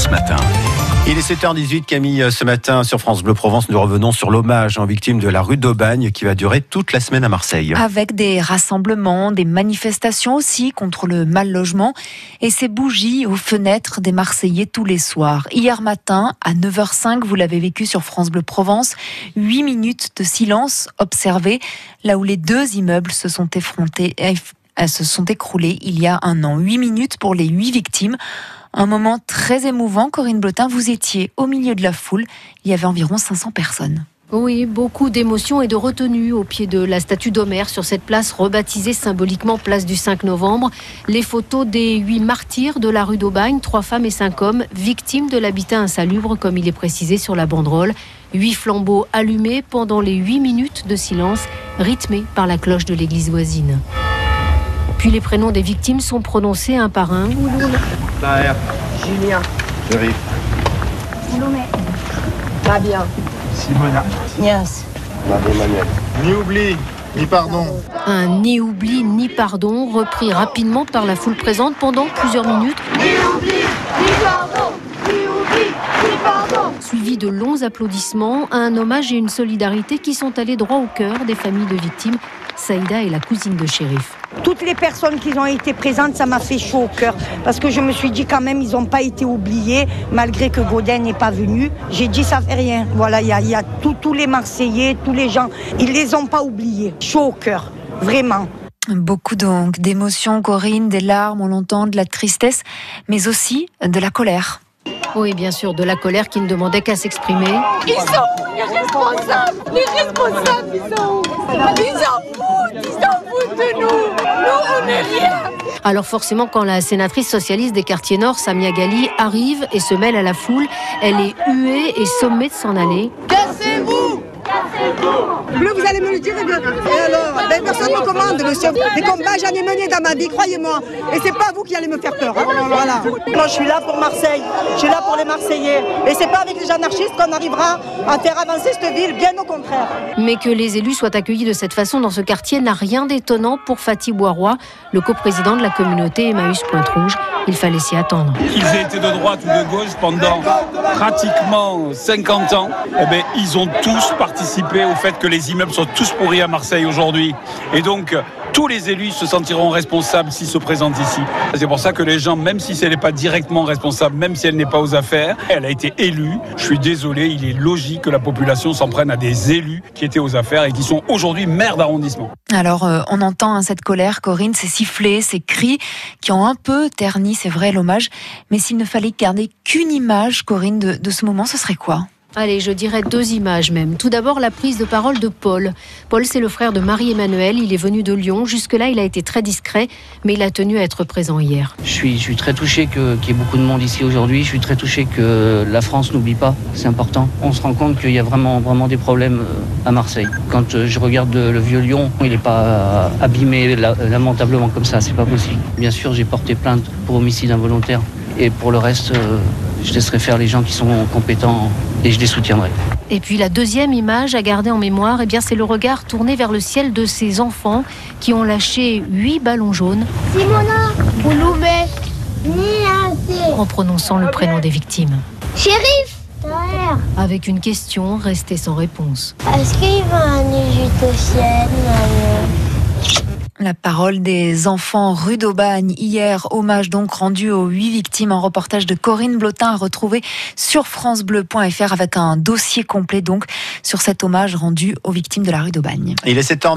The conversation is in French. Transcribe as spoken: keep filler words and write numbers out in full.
France Matin. Il est sept heures dix-huit, Camille. Ce matin, sur France Bleu Provence, nous revenons sur l'hommage aux victimes de la rue d'Aubagne qui va durer toute la semaine à Marseille. Avec des rassemblements, des manifestations aussi contre le mal-logement et ces bougies aux fenêtres des Marseillais tous les soirs. Hier matin, à neuf heures cinq, vous l'avez vécu sur France Bleu Provence, huit minutes de silence observés là où les deux immeubles se sont effrontés, se sont écroulés il y a un an. Huit minutes pour les huit victimes. Un moment très émouvant. Corinne Blotin, vous étiez au milieu de la foule. Il y avait environ cinq cents personnes. Oui, beaucoup d'émotions et de retenue au pied de la statue d'Homère sur cette place rebaptisée symboliquement place du cinq novembre. Les photos des huit martyrs de la rue d'Aubagne, trois femmes et cinq hommes, victimes de l'habitat insalubre, comme il est précisé sur la banderole. Huit flambeaux allumés pendant les huit minutes de silence, rythmés par la cloche de l'église voisine. Puis les prénoms des victimes sont prononcés un par un. Claire. Julien. Jerry. Salomé. Fabien. Simona. Nias. Marie-Emmanuel. Ni oubli, ni pardon. Un ni oubli, ni pardon, repris rapidement par la foule présente pendant plusieurs minutes. Ni oubli, ni pardon. Ni oubli, ni pardon. Suivi de longs applaudissements, un hommage et une solidarité qui sont allés droit au cœur des familles de victimes. Saïda est la cousine de shérif. Toutes les personnes qui ont été présentes, ça m'a fait chaud au cœur. Parce que je me suis dit quand même, ils n'ont pas été oubliés, malgré que Gaudin n'est pas venu. J'ai dit, ça fait rien. Voilà, il y a, y a tout, tous les Marseillais, tous les gens, ils ne les ont pas oubliés. Chaud au cœur, vraiment. Beaucoup donc d'émotions, Corinne, des larmes, on l'entend, de la tristesse, mais aussi de la colère. Oui, bien sûr, de la colère qui ne demandait qu'à s'exprimer. Ils sont les responsables. Les responsables, ils sont où? Ils s'en foutent. Ils s'en foutent de nous. Nous, on n'est rien. Alors forcément, quand la sénatrice socialiste des quartiers nord, Samia Ghali, arrive et se mêle à la foule, elle est huée et sommée de s'en aller. Cassez-vous. Mais vous allez me le dire, et alors ben, personne ne me commande, monsieur. Des combats, j'en ai mené dans ma vie, croyez-moi. Et c'est pas vous qui allez me faire peur. Hein. Voilà. Moi, je suis là pour Marseille. Je suis là pour les Marseillais. Et c'est pas avec les anarchistes qu'on arrivera à faire avancer cette ville, bien au contraire. Mais que les élus soient accueillis de cette façon dans ce quartier n'a rien d'étonnant pour Fatih Bouaroua, le coprésident de la communauté Emmaüs Pointe-Rouge. Il fallait s'y attendre. Qu'ils aient été de droite ou de gauche pendant pratiquement cinquante ans, eh bien, ils ont tous participé au fait que les immeubles sont tous pourris à Marseille aujourd'hui. Et donc, tous les élus se sentiront responsables s'ils se présentent ici. C'est pour ça que les gens, même si elle n'est pas directement responsable, même si elle n'est pas aux affaires, elle a été élue. Je suis désolé, il est logique que la population s'en prenne à des élus qui étaient aux affaires et qui sont aujourd'hui maires d'arrondissement. Alors, euh, on entend hein, cette colère, Corinne, ces sifflets, ces cris qui ont un peu terni, c'est vrai, l'hommage. Mais s'il ne fallait garder qu'une image, Corinne, de, de ce moment, ce serait quoi ? Allez, je dirais deux images même. Tout d'abord, la prise de parole de Paul. Paul, c'est le frère de Marie-Emmanuel. Il est venu de Lyon. Jusque-là, il a été très discret, mais il a tenu à être présent hier. Je suis, je suis très touché que, qu'il y ait beaucoup de monde ici aujourd'hui. Je suis très touché que la France n'oublie pas. C'est important. On se rend compte qu'il y a vraiment, vraiment des problèmes à Marseille. Quand je regarde le vieux Lyon, il n'est pas abîmé lamentablement comme ça. C'est pas possible. Bien sûr, j'ai porté plainte pour homicide involontaire. Et pour le reste, je laisserai faire les gens qui sont compétents et je les soutiendrai. Et puis la deuxième image à garder en mémoire, eh bien, c'est le regard tourné vers le ciel de ces enfants qui ont lâché huit ballons jaunes. Simona. Bouloumé. Niasé. En prononçant le prénom des victimes. Shérif. Avec une question restée sans réponse. Est-ce qu'il va un égyptien? La parole des enfants rue d'Aubagne. Hier, hommage donc rendu aux huit victimes. Un reportage de Corinne Blotin à retrouver sur francebleu point f r avec un dossier complet donc sur cet hommage rendu aux victimes de la rue d'Aubagne. Il est sept heures